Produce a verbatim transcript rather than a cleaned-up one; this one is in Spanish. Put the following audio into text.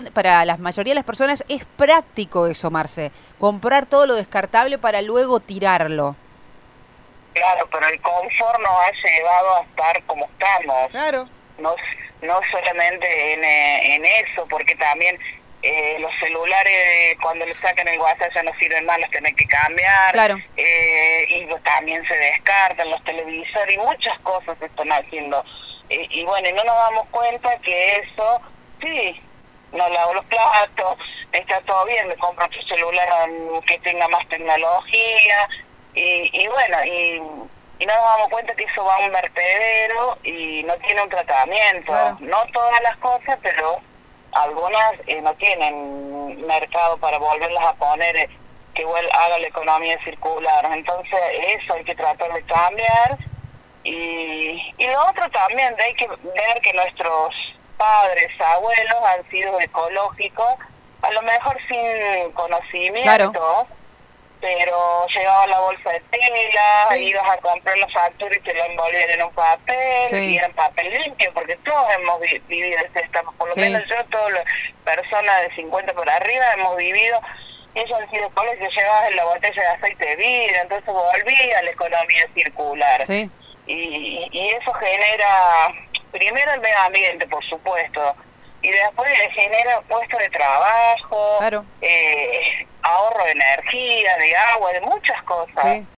montón, para la mayoría de las personas es práctico eso, Marce. Comprar todo lo descartable para luego tirarlo. Claro, pero el confort nos ha llevado a estar como estamos. Claro. No, no solamente en, eh, en eso, porque también eh, los celulares, cuando le sacan el WhatsApp ya no sirven más, los tienen que cambiar. Claro. Eh, y pues también se descartan los televisores y muchas cosas se están haciendo. Eh, y bueno, y no nos damos cuenta que eso, sí, no lavo los platos, está todo bien, me compro otro celular um, que tenga más tecnología. Y, y bueno, y, y no nos damos cuenta que eso va a un vertedero y no tiene un tratamiento. Claro. No todas las cosas, pero algunas eh, no tienen mercado para volverlas a poner, eh, que igual haga la economía circular. Entonces eso hay que tratar de cambiar. Y, y lo otro también, hay que ver que nuestros padres, abuelos han sido ecológicos, a lo mejor sin conocimiento. Claro. Pero llevaba la bolsa de tela, Sí. ibas a comprar la factura y te la envolvían en un papel, Sí. y era papel limpio, porque todos hemos vi vivido ese estado, por lo Sí. menos yo, todas las personas de cincuenta por arriba hemos vivido, y ellos han sido coles que llevabas en la botella de aceite de vidrio, entonces volvía a la economía circular. Sí. Y, y eso genera, primero el medio ambiente, por supuesto, y después genera puestos de trabajo, Claro. eh, ahorro de energía, de agua, de muchas cosas. Sí.